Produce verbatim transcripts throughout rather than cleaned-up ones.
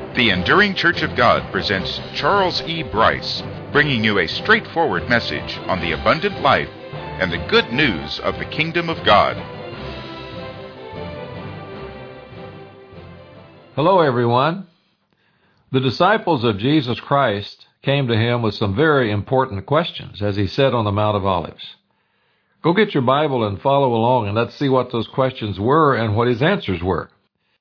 The Enduring Church of God presents Charles E. Bryce, bringing you a straightforward message on the abundant life and the good news of the kingdom of God. Hello, everyone. The disciples of Jesus Christ came to him with some very important questions, as he said on the Mount of Olives. Go get your Bible and follow along, and let's see what those questions were and what his answers were.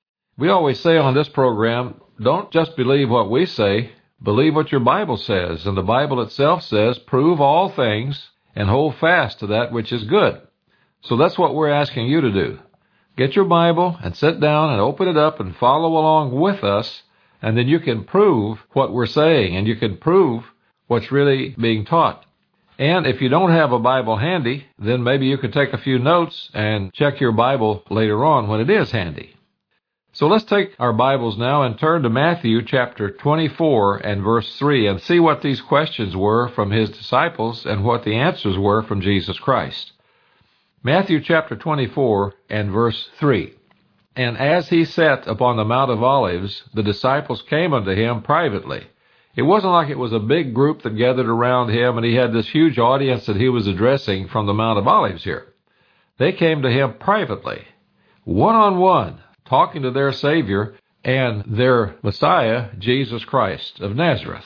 We always say on this program, don't just believe what we say, believe what your Bible says. And the Bible itself says, prove all things and hold fast to that which is good. So that's what we're asking you to do. Get your Bible and sit down and open it up and follow along with us, and then you can prove what we're saying, and you can prove what's really being taught. And if you don't have a Bible handy, then maybe you could take a few notes and check your Bible later on when it is handy. So let's take our Bibles now and turn to Matthew chapter twenty-four and verse three and see what these questions were from his disciples and what the answers were from Jesus Christ. Matthew chapter twenty-four and verse three. And as he sat upon the Mount of Olives, the disciples came unto him privately. It wasn't like it was a big group that gathered around him and he had this huge audience that he was addressing from the Mount of Olives here. They came to him privately, one-on-one, talking to their Savior and their Messiah, Jesus Christ of Nazareth.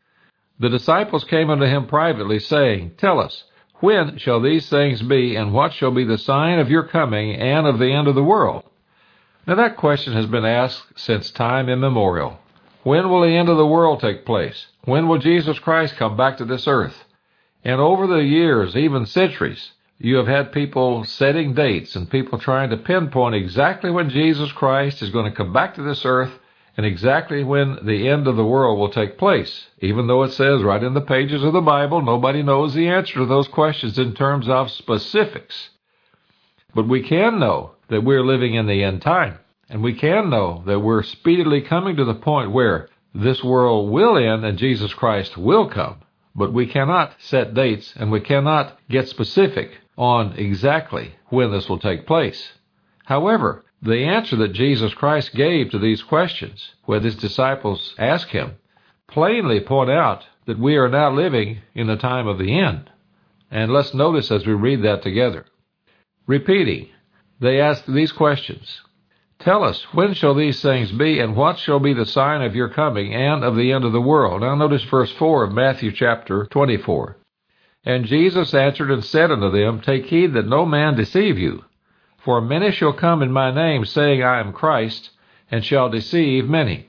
The disciples came unto him privately, saying, Tell us, when shall these things be, and what shall be the sign of your coming and of the end of the world? Now that question has been asked since time immemorial. When will the end of the world take place? When will Jesus Christ come back to this earth? And over the years, even centuries, you have had people setting dates and people trying to pinpoint exactly when Jesus Christ is going to come back to this earth and exactly when the end of the world will take place. Even though it says right in the pages of the Bible, nobody knows the answer to those questions in terms of specifics. But we can know that we're living in the end time, and we can know that we're speedily coming to the point where this world will end and Jesus Christ will come. But we cannot set dates and we cannot get specific on exactly when this will take place. However, the answer that Jesus Christ gave to these questions, when his disciples asked him, plainly point out that we are now living in the time of the end. And let's notice as we read that together. Repeating, they asked these questions. Tell us, when shall these things be, and what shall be the sign of your coming and of the end of the world? Now notice verse four of Matthew chapter twenty-four. And Jesus answered and said unto them, Take heed that no man deceive you. For many shall come in my name, saying, I am Christ, and shall deceive many.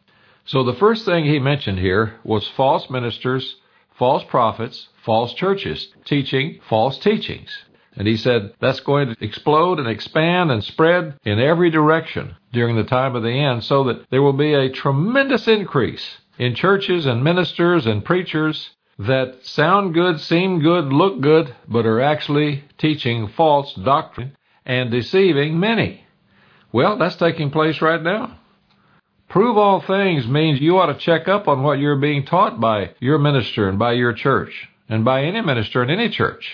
So the first thing he mentioned here was false ministers, false prophets, false churches, teaching false teachings. And he said that's going to explode and expand and spread in every direction during the time of the end, so that there will be a tremendous increase in churches and ministers and preachers that sound good, seem good, look good, but are actually teaching false doctrine and deceiving many. Well, that's taking place right now. Prove all things means you ought to check up on what you're being taught by your minister and by your church and by any minister in any church.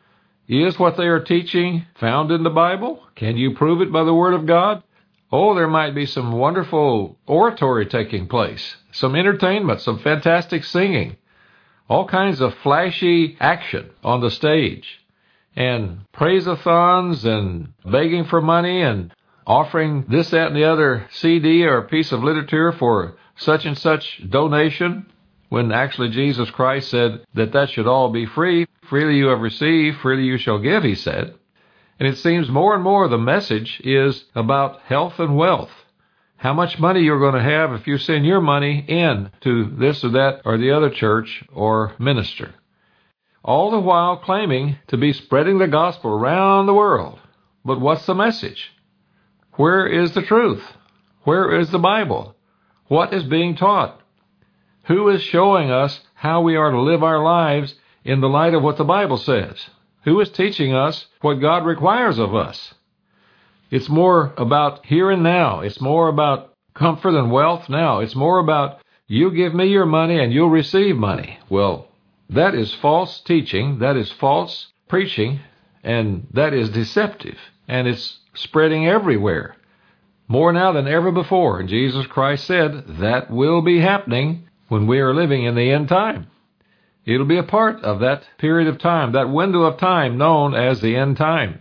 Is what they are teaching found in the Bible? Can you prove it by the Word of God? Oh, there might be some wonderful oratory taking place, some entertainment, some fantastic singing, all kinds of flashy action on the stage, and praise-a-thons and begging for money and offering this, that, and the other C D or a piece of literature for such and such donation, when actually Jesus Christ said that that should all be free. Freely you have received, freely you shall give, he said. And it seems more and more the message is about health and wealth. How much money you're going to have if you send your money in to this or that or the other church or minister. All the while claiming to be spreading the gospel around the world. But what's the message? Where is the truth? Where is the Bible? What is being taught? Who is showing us how we are to live our lives in the light of what the Bible says? Who is teaching us what God requires of us? It's more about here and now. It's more about comfort and wealth now. It's more about you give me your money and you'll receive money. Well, that is false teaching. That is false preaching. And that is deceptive. And it's spreading everywhere. more now than ever before. And Jesus Christ said that will be happening when we are living in the end time. It'll be a part of that period of time, that window of time known as the end time.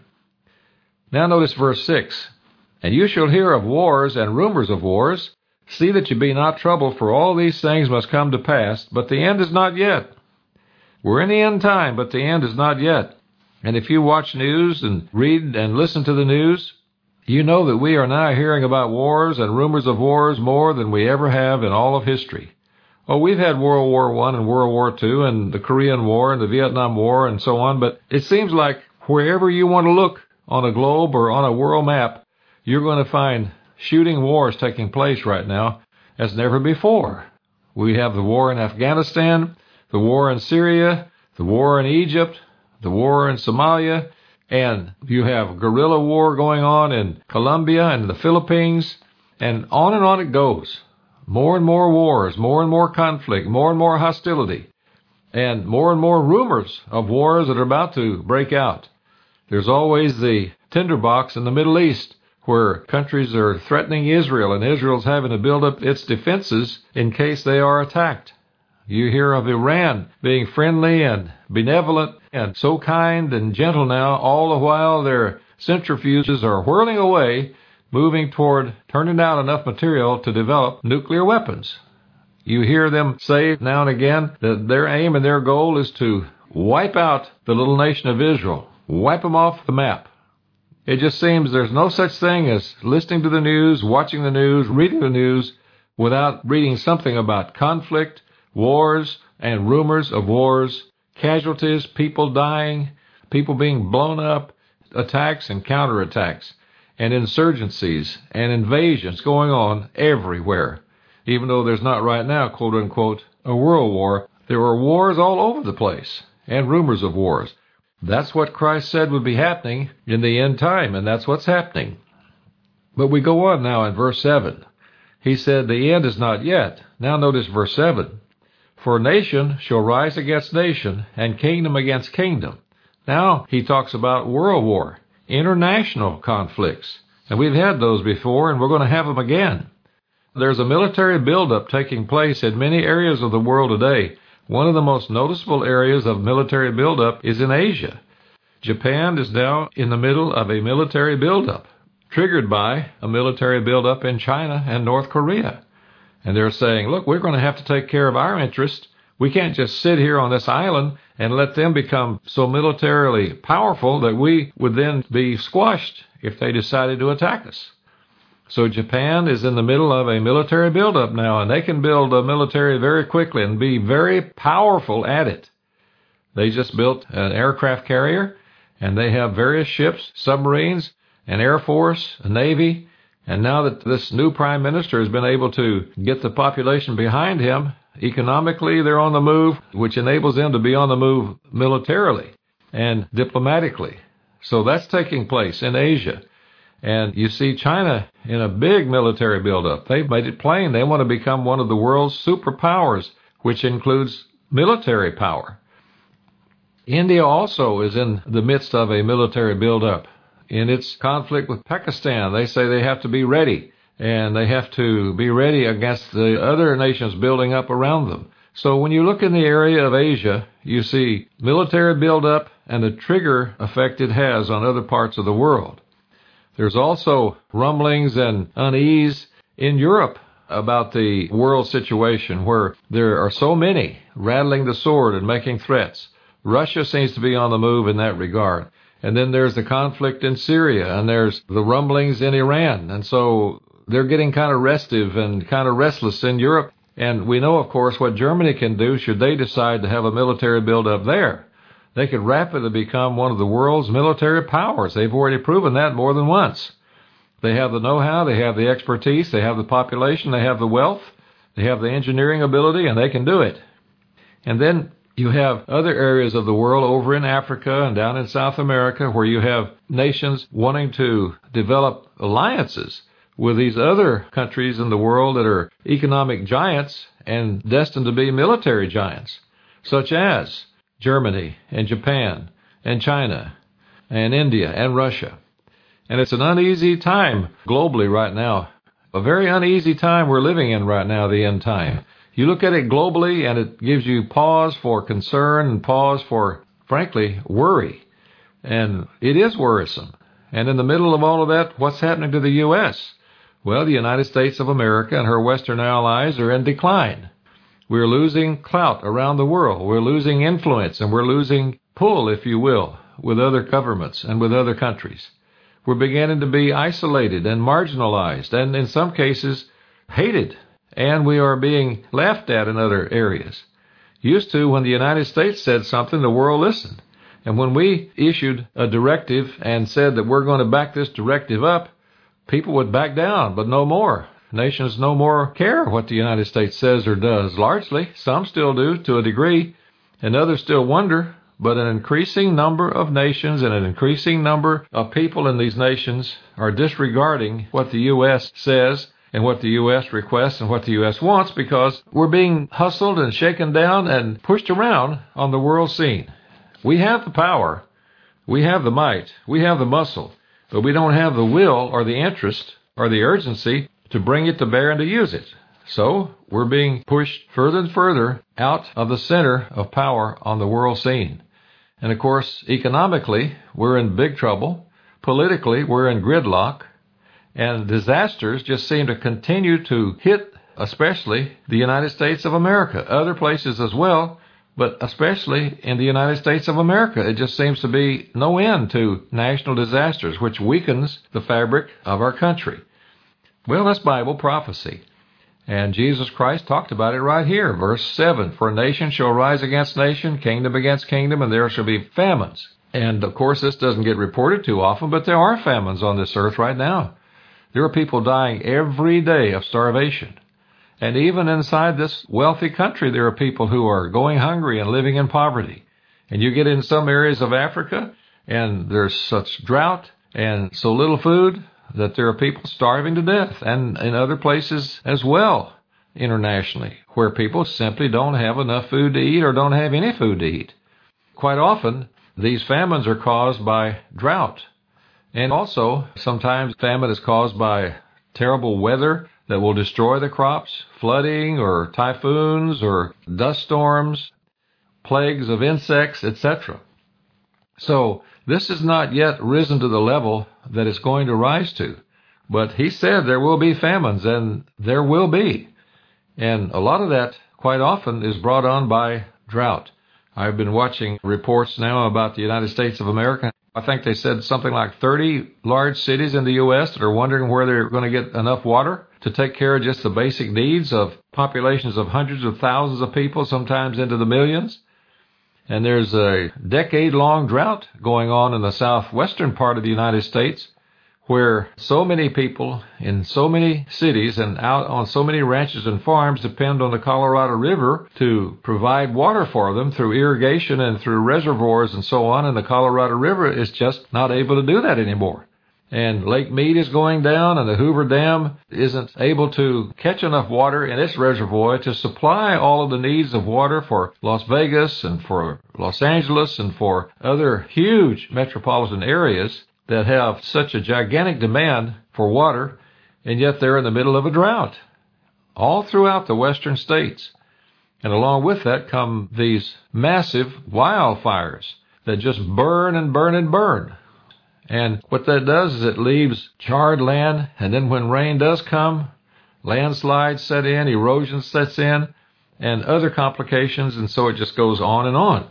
Now notice verse six. And you shall hear of wars and rumors of wars. See that you be not troubled, for all these things must come to pass, but the end is not yet. We're in the end time, but the end is not yet. And if you watch news and read and listen to the news, you know that we are now hearing about wars and rumors of wars more than we ever have in all of history. Oh, we've had World War One and World War Two and the Korean War and the Vietnam War and so on, but it seems like wherever you want to look on a globe or on a world map, you're going to find shooting wars taking place right now as never before. We have the war in Afghanistan, the war in Syria, the war in Egypt, the war in Somalia, and you have guerrilla war going on in Colombia and the Philippines, and on and on it goes. More and more wars, more and more conflict, more and more hostility, and more and more rumors of wars that are about to break out. There's always the tinderbox in the Middle East, where countries are threatening Israel, and Israel's having to build up its defenses in case they are attacked. You hear of Iran being friendly and benevolent and so kind and gentle now, all the while their centrifuges are whirling away, moving toward turning out enough material to develop nuclear weapons. You hear them say now and again that their aim and their goal is to wipe out the little nation of Israel, wipe them off the map. It just seems there's no such thing as listening to the news, watching the news, reading the news, without reading something about conflict, wars, and rumors of wars, casualties, people dying, people being blown up, attacks and counterattacks, and insurgencies and invasions going on everywhere. Even though there's not right now, quote unquote, a world war, there are wars all over the place, and rumors of wars. That's what Christ said would be happening in the end time, and that's what's happening. But we go on now in verse seven. He said, the end is not yet. Now notice verse seven. For nation shall rise against nation, and kingdom against kingdom. Now he talks about world war, international conflicts. And we've had those before, and we're going to have them again. There's a military buildup taking place in many areas of the world today. One of the most noticeable areas of military buildup is in Asia. Japan is now in the middle of a military buildup, triggered by a military buildup in China and North Korea. And they're saying, look, we're going to have to take care of our interests. We can't just sit here on this island and let them become so militarily powerful that we would then be squashed if they decided to attack us. So Japan is in the middle of a military buildup now, and they can build a military very quickly and be very powerful at it. They just built an aircraft carrier, and they have various ships, submarines, an air force, a navy, and now that this new prime minister has been able to get the population behind him, economically they're on the move, which enables them to be on the move militarily and diplomatically. So that's taking place in Asia. And you see China in a big military buildup. They've made it plain they want to become one of the world's superpowers, which includes military power. India also is in the midst of a military buildup. In its conflict with Pakistan, they say they have to be ready, and they have to be ready against the other nations building up around them. So when you look in the area of Asia, you see military buildup and the trigger effect it has on other parts of the world. There's also rumblings and unease in Europe about the world situation where there are so many rattling the sword and making threats. Russia seems to be on the move in that regard. And then there's the conflict in Syria, and there's the rumblings in Iran. And so they're getting kind of restive and kind of restless in Europe. And we know, of course, what Germany can do should they decide to have a military buildup there. They could rapidly become one of the world's military powers. They've already proven that more than once. They have the know-how, they have the expertise, they have the population, they have the wealth, they have the engineering ability, and they can do it. And then you have other areas of the world over in Africa and down in South America where you have nations wanting to develop alliances with these other countries in the world that are economic giants and destined to be military giants, such as Germany and Japan and China and India and Russia. And it's an uneasy time globally right now. A very uneasy time we're living in right now, the end time. You look at it globally, and it gives you pause for concern and pause for, frankly, worry. And it is worrisome. And in the middle of all of that, what's happening to the U S? Well, the United States of America and her Western allies are in decline. We're losing clout around the world. We're losing influence, and we're losing pull, if you will, with other governments and with other countries. We're beginning to be isolated and marginalized, and in some cases, hated. And we are being laughed at in other areas. Used to, when the United States said something, the world listened. And when we issued a directive and said that we're going to back this directive up, people would back down, but no more. Nations no more care what the United States says or does, largely. Some still do, to a degree, and others still wonder. But an increasing number of nations and an increasing number of people in these nations are disregarding what the U S says and what the U S requests and what the U S wants, because we're being hustled and shaken down and pushed around on the world scene. We have the power, we have the might, we have the muscle, but we don't have the will or the interest or the urgency to bring it to bear and to use it. So we're being pushed further and further out of the center of power on the world scene. And of course, economically, we're in big trouble. Politically, we're in gridlock. And disasters just seem to continue to hit, especially the United States of America, other places as well, but especially in the United States of America. It just seems to be no end to national disasters, which weakens the fabric of our country. Well, that's Bible prophecy. And Jesus Christ talked about it right here, verse seven. For nation shall rise against nation, kingdom against kingdom, and there shall be famines. And of course, this doesn't get reported too often, but there are famines on this earth right now. There are people dying every day of starvation. And even inside this wealthy country, there are people who are going hungry and living in poverty. And you get in some areas of Africa, and there's such drought and so little food that there are people starving to death. And in other places as well, internationally, where people simply don't have enough food to eat or don't have any food to eat. Quite often, these famines are caused by drought. And also, sometimes famine is caused by terrible weather that will destroy the crops, flooding or typhoons or dust storms, plagues of insects, et cetera. So this has not yet risen to the level that it's going to rise to. But he said there will be famines, and there will be. And a lot of that, quite often, is brought on by drought. I've been watching reports now about the United States of America. I think they said something like thirty large cities in the U S that are wondering where they're going to get enough water to take care of just the basic needs of populations of hundreds of thousands of people, sometimes into the millions. And there's a decade-long drought going on in the southwestern part of the United States, where so many people in so many cities and out on so many ranches and farms depend on the Colorado River to provide water for them through irrigation and through reservoirs and so on, and the Colorado River is just not able to do that anymore. And Lake Mead is going down, and the Hoover Dam isn't able to catch enough water in its reservoir to supply all of the needs of water for Las Vegas and for Los Angeles and for other huge metropolitan areas that have such a gigantic demand for water, and yet they're in the middle of a drought all throughout the western states. And along with that come these massive wildfires that just burn and burn and burn. And what that does is it leaves charred land, and then when rain does come, landslides set in, erosion sets in, and other complications, and so it just goes on and on.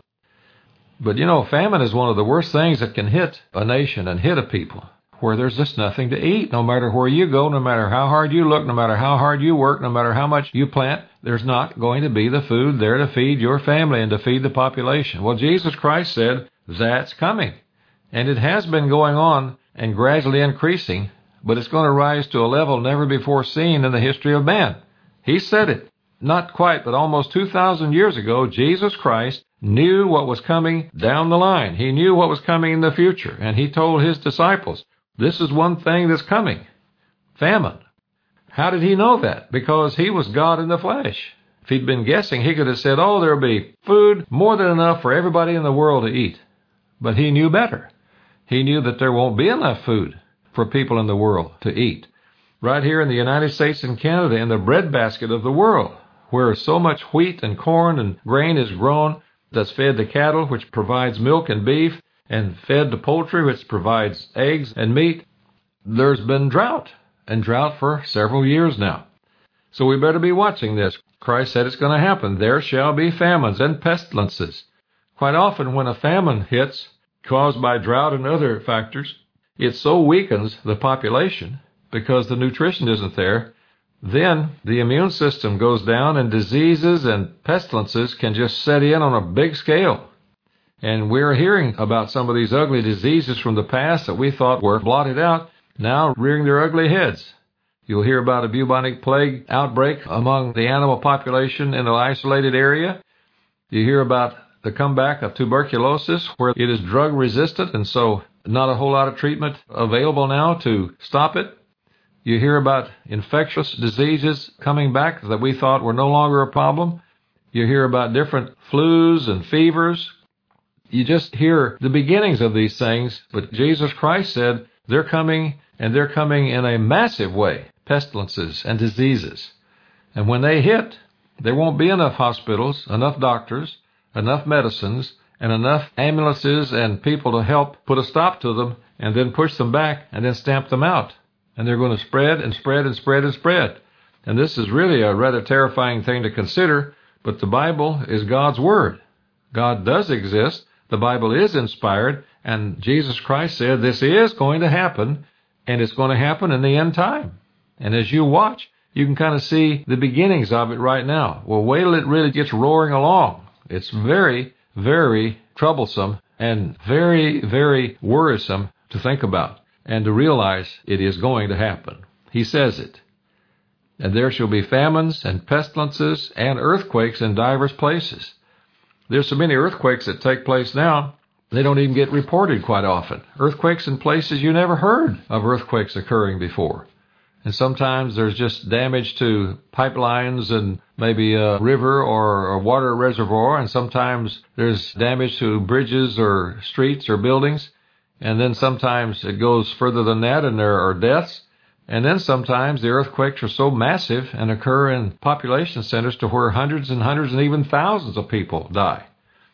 But, you know, famine is one of the worst things that can hit a nation and hit a people, where there's just nothing to eat. No matter where you go, no matter how hard you look, no matter how hard you work, no matter how much you plant, there's not going to be the food there to feed your family and to feed the population. Well, Jesus Christ said that's coming. And it has been going on and gradually increasing, but it's going to rise to a level never before seen in the history of man. He said it. Not quite, but almost two thousand years ago, Jesus Christ knew what was coming down the line. He knew what was coming in the future, and he told his disciples, this is one thing that's coming, famine. How did he know that? Because he was God in the flesh. If he'd been guessing, he could have said, oh, there'll be food, more than enough for everybody in the world to eat. But he knew better. He knew that there won't be enough food for people in the world to eat. Right here in the United States and Canada, in the breadbasket of the world, where so much wheat and corn and grain is grown that's fed to cattle, which provides milk and beef, and fed to poultry, which provides eggs and meat, there's been drought, and drought for several years now. So we better be watching this. Christ said it's going to happen. There shall be famines and pestilences. Quite often when a famine hits, caused by drought and other factors, it so weakens the population because the nutrition isn't there, then the immune system goes down and diseases and pestilences can just set in on a big scale. And we're hearing about some of these ugly diseases from the past that we thought were blotted out, now rearing their ugly heads. You'll hear about a bubonic plague outbreak among the animal population in an isolated area. You hear about the comeback of tuberculosis, where it is drug resistant, and so not a whole lot of treatment available now to stop it. You hear about infectious diseases coming back that we thought were no longer a problem. You hear about different flus and fevers. You just hear the beginnings of these things, but Jesus Christ said they're coming, and they're coming in a massive way, pestilences and diseases. And when they hit, there won't be enough hospitals, enough doctors, enough medicines, and enough ambulances and people to help put a stop to them and then push them back and then stamp them out. And they're going to spread and spread and spread and spread. And this is really a rather terrifying thing to consider, but the Bible is God's Word. God does exist. The Bible is inspired, and Jesus Christ said this is going to happen, and it's going to happen in the end time. And as you watch, you can kind of see the beginnings of it right now. Well, wait till it really gets roaring along. It's very, very troublesome and very, very worrisome to think about and to realize it is going to happen. He says it. And there shall be famines and pestilences and earthquakes in divers places. There's so many earthquakes that take place now, they don't even get reported quite often. Earthquakes in places you never heard of earthquakes occurring before. And sometimes there's just damage to pipelines and maybe a river or a water reservoir, and sometimes there's damage to bridges or streets or buildings. And then sometimes it goes further than that, and there are deaths. And then sometimes the earthquakes are so massive and occur in population centers to where hundreds and hundreds and even thousands of people die.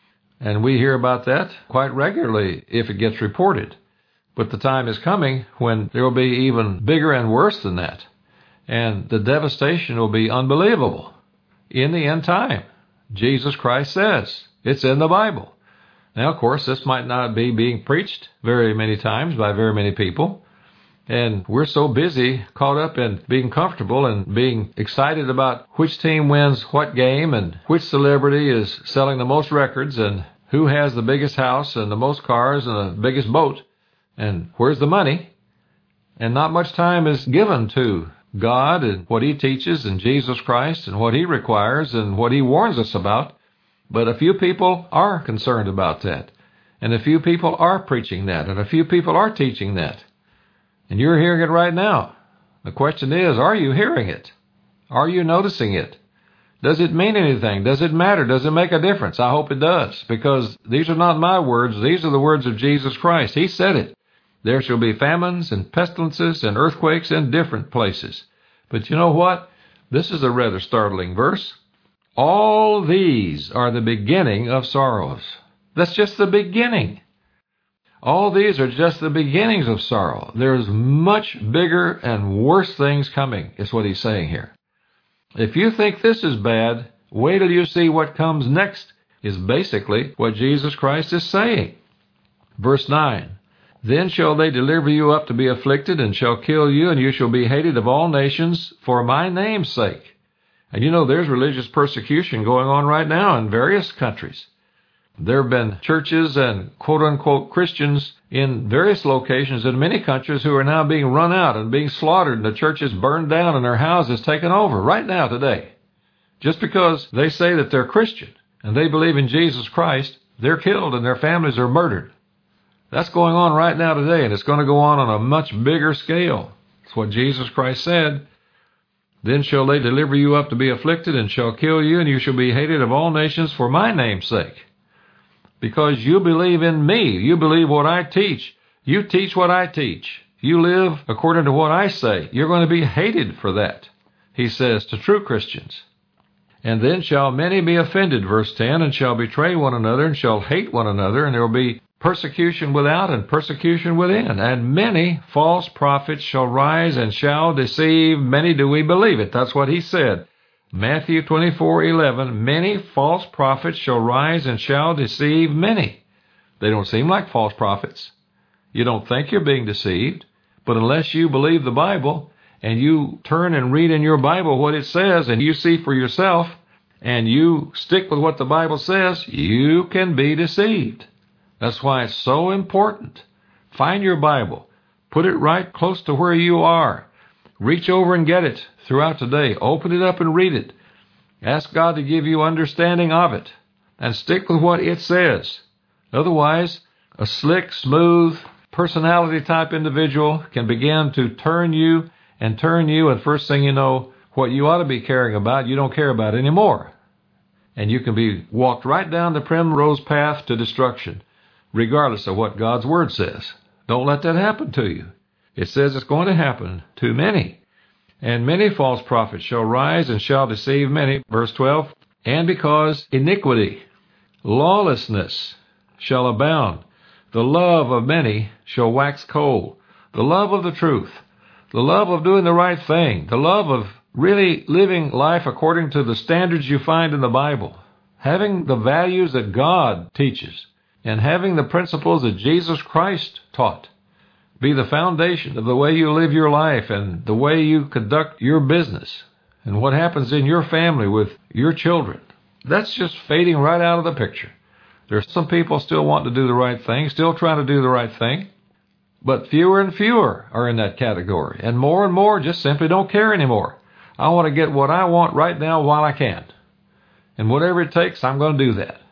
And we hear about that quite regularly if it gets reported. But the time is coming when there will be even bigger and worse than that. And the devastation will be unbelievable in the end time. Jesus Christ says it's in the Bible. Now, of course, this might not be being preached very many times by very many people. And we're so busy, caught up in being comfortable and being excited about which team wins what game and which celebrity is selling the most records and who has the biggest house and the most cars and the biggest boat and where's the money. And not much time is given to God and what He teaches and Jesus Christ and what He requires and what He warns us about. But a few people are concerned about that. And a few people are preaching that. And a few people are teaching that. And you're hearing it right now. The question is, are you hearing it? Are you noticing it? Does it mean anything? Does it matter? Does it make a difference? I hope it does. Because these are not my words. These are the words of Jesus Christ. He said it. There shall be famines and pestilences and earthquakes in different places. But you know what? This is a rather startling verse. All these are the beginning of sorrows. That's just the beginning. All these are just the beginnings of sorrow. There's much bigger and worse things coming, is what he's saying here. If you think this is bad, wait till you see what comes next, is basically what Jesus Christ is saying. Verse nine, Then shall they deliver you up to be afflicted, and shall kill you, and you shall be hated of all nations for my name's sake. And you know, there's religious persecution going on right now in various countries. There have been churches and quote-unquote Christians in various locations in many countries who are now being run out and being slaughtered, and the churches burned down and their houses taken over right now today. Just because they say that they're Christian and they believe in Jesus Christ, they're killed and their families are murdered. That's going on right now today, and it's going to go on on a much bigger scale. That's what Jesus Christ said. Then shall they deliver you up to be afflicted, and shall kill you, and you shall be hated of all nations for my name's sake. Because you believe in me. You believe what I teach. You teach what I teach. you live according to what I say, you're going to be hated for that, he says to true Christians. And then shall many be offended, verse ten, and shall betray one another, and shall hate one another, and there will be persecution without and persecution within. And many false prophets shall rise and shall deceive many. Do we believe it? That's what he said. Matthew twenty-four eleven, many false prophets shall rise and shall deceive many. They don't seem like false prophets. You don't think you're being deceived, but unless you believe the Bible and you turn and read in your Bible what it says and you see for yourself and you stick with what the Bible says, you can be deceived. That's why it's so important. Find your Bible. Put it right close to where you are. Reach over and get it throughout the day. Open it up and read it. Ask God to give you understanding of it. And stick with what it says. Otherwise, a slick, smooth, personality-type individual can begin to turn you and turn you, and first thing you know, what you ought to be caring about, you don't care about anymore. And you can be walked right down the primrose path to destruction, regardless of what God's Word says. Don't let that happen to you. It says it's going to happen to many. And many false prophets shall rise and shall deceive many. Verse twelve, and because iniquity, lawlessness shall abound, the love of many shall wax cold. The love of the truth, the love of doing the right thing, the love of really living life according to the standards you find in the Bible, having the values that God teaches, and having the principles that Jesus Christ taught be the foundation of the way you live your life and the way you conduct your business and what happens in your family with your children. That's just fading right out of the picture. There's some people still want to do the right thing, still trying to do the right thing, but fewer and fewer are in that category, and more and more just simply don't care anymore. I want to get what I want right now while I can, and whatever it takes, I'm going to do that.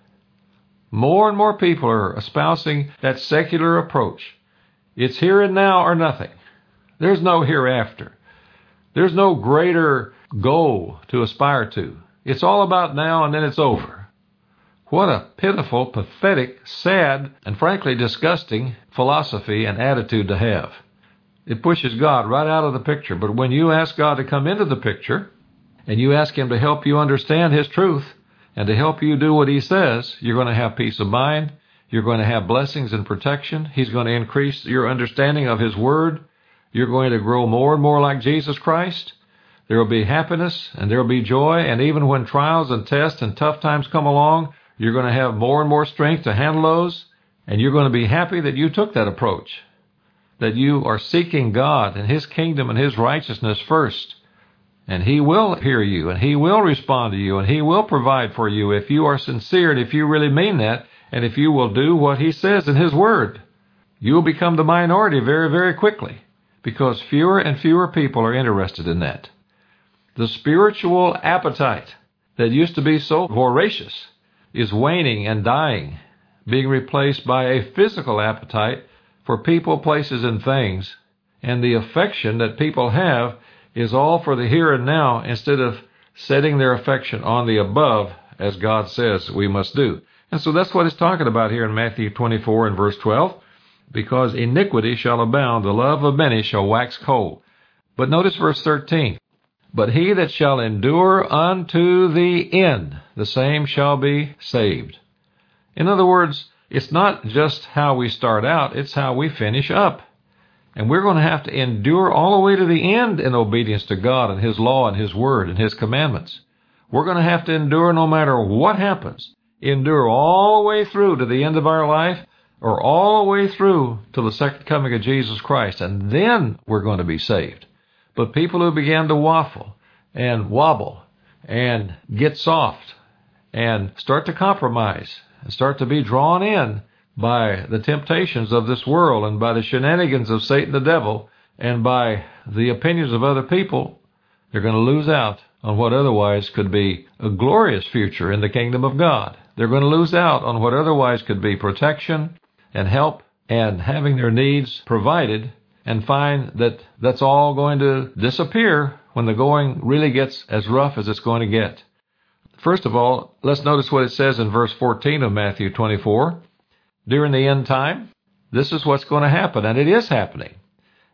More and more people are espousing that secular approach. It's here and now or nothing. There's no hereafter. There's no greater goal to aspire to. It's all about now and then it's over. What a pitiful, pathetic, sad, and frankly disgusting philosophy and attitude to have. It pushes God right out of the picture. But when you ask God to come into the picture and you ask Him to help you understand His truth and to help you do what He says, you're going to have peace of mind. You're going to have blessings and protection. He's going to increase your understanding of His Word. You're going to grow more and more like Jesus Christ. There will be happiness and there will be joy. And even when trials and tests and tough times come along, you're going to have more and more strength to handle those. And you're going to be happy that you took that approach, that you are seeking God and His kingdom and His righteousness first. And He will hear you and He will respond to you and He will provide for you if you are sincere and if you really mean that. And if you will do what He says in His Word, you will become the minority very, very quickly, because fewer and fewer people are interested in that. The spiritual appetite that used to be so voracious is waning and dying, being replaced by a physical appetite for people, places, and things. And the affection that people have is all for the here and now instead of setting their affection on the above, as God says we must do. And so that's what it's talking about here in Matthew twenty-four and verse twelve. Because iniquity shall abound, the love of many shall wax cold. But notice verse thirteen. But he that shall endure unto the end, the same shall be saved. In other words, it's not just how we start out, it's how we finish up. And we're going to have to endure all the way to the end in obedience to God and His law and His Word and His commandments. We're going to have to endure no matter what happens. Endure all the way through to the end of our life, or all the way through to the second coming of Jesus Christ, and then we're going to be saved. But people who begin to waffle and wobble and get soft and start to compromise and start to be drawn in by the temptations of this world and by the shenanigans of Satan the devil and by the opinions of other people, they're going to lose out on what otherwise could be a glorious future in the kingdom of God. They're going to lose out on what otherwise could be protection and help and having their needs provided, and find that that's all going to disappear when the going really gets as rough as it's going to get. First of all, let's notice what it says in verse fourteen of Matthew twenty-four. During the end time, this is what's going to happen, and it is happening.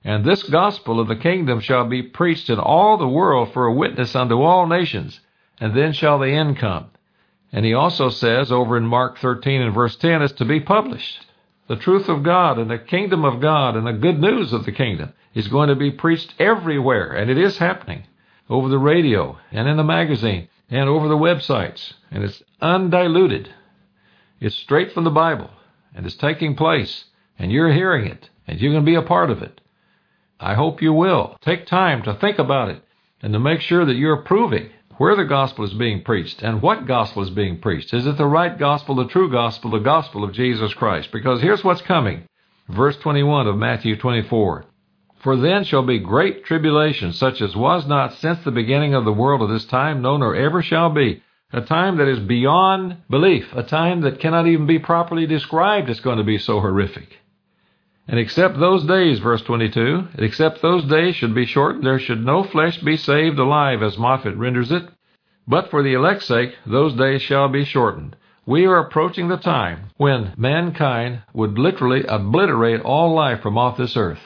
And this gospel of the kingdom shall be preached in all the world for a witness unto all nations, and then shall the end come. And he also says over in Mark thirteen and verse ten, it's to be published. The truth of God and the kingdom of God and the good news of the kingdom is going to be preached everywhere, and it is happening over the radio and in the magazine and over the websites, and it's undiluted. It's straight from the Bible, and it's taking place, and you're hearing it, and you're going to be a part of it. I hope you will. Take time to think about it and to make sure that you're proving where the gospel is being preached and what gospel is being preached. Is it the right gospel, the true gospel, the gospel of Jesus Christ? Because here's what's coming. Verse twenty-one of Matthew twenty-four. For then shall be great tribulation, such as was not since the beginning of the world of this time, no, nor ever shall be. A time that is beyond belief, a time that cannot even be properly described. It's going to be so horrific. And except those days, verse twenty-two, except those days should be shortened, there should no flesh be saved alive, as Moffat renders it. But for the elect's sake, those days shall be shortened. We are approaching the time when mankind would literally obliterate all life from off this earth.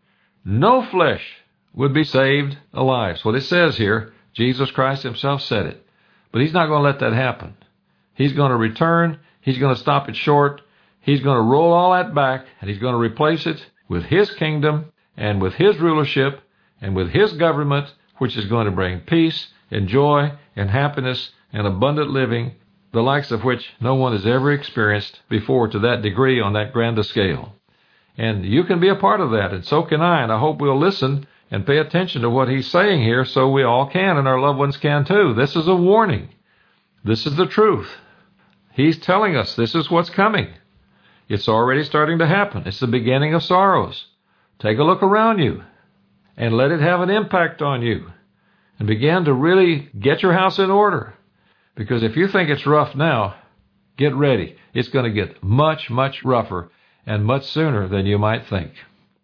No flesh would be saved alive. That's what it says here. Jesus Christ himself said it. But he's not going to let that happen. He's going to return. He's going to stop it short. He's going to roll all that back, and he's going to replace it with his kingdom and with his rulership and with his government, which is going to bring peace and joy and happiness and abundant living, the likes of which no one has ever experienced before to that degree on that grand a scale. And you can be a part of that, and so can I, and I hope we'll listen and pay attention to what he's saying here so we all can, and our loved ones can too. This is a warning. This is the truth. He's telling us this is what's coming. It's already starting to happen. It's the beginning of sorrows. Take a look around you and let it have an impact on you, and begin to really get your house in order. Because if you think it's rough now, get ready. It's going to get much, much rougher and much sooner than you might think.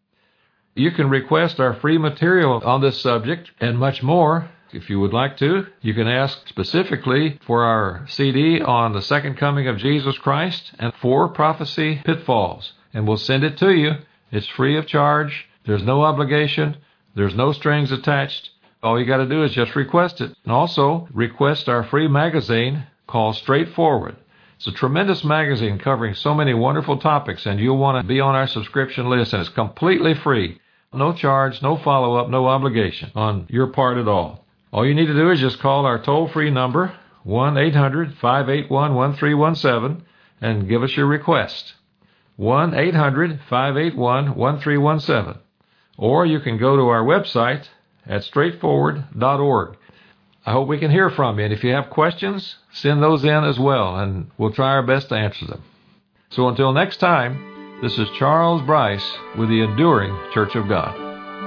You can request our free material on this subject and much more. If you would like to, you can ask specifically for our C D on the second coming of Jesus Christ and four prophecy pitfalls, and we'll send it to you. It's free of charge. There's no obligation. There's no strings attached. All you got to do is just request it. And also request our free magazine called Straightforward. It's a tremendous magazine covering so many wonderful topics, and you'll want to be on our subscription list, and it's completely free. No charge, no follow-up, no obligation on your part at all. All you need to do is just call our toll-free number, one eight hundred, five eight one, one three one seven, and give us your request. one eight hundred, five eight one, one three one seven. Or you can go to our website at straightforward dot org. I hope we can hear from you, and if you have questions, send those in as well, and we'll try our best to answer them. So until next time, this is Charles Bryce with the Enduring Church of God.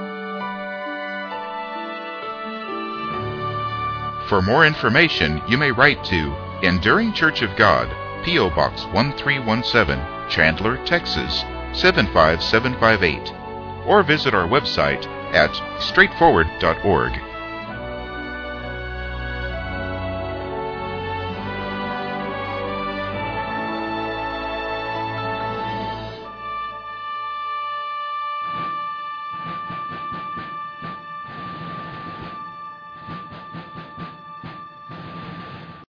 For more information, you may write to Enduring Church of God, P O Box one three one seven, Chandler, Texas seven five seven five eight, or visit our website at straightforward dot org.